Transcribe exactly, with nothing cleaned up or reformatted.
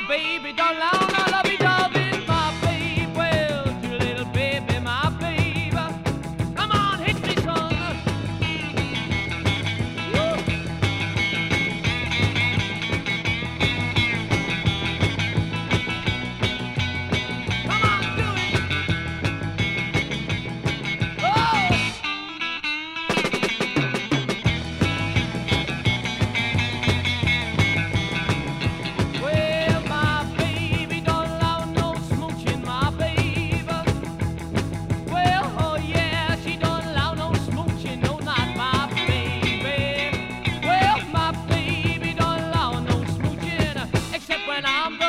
baby don't allow no lovey-dovey, my baby. Well, you little baby, my baby. Come on, hit me, son. Woo. Come on, do it. Oh! Well, my baby don't allow no smooching, my baby. Well, oh yeah, she don't allow no smooching, no, not my baby. Well, my baby don't allow no smooching, except when I'm the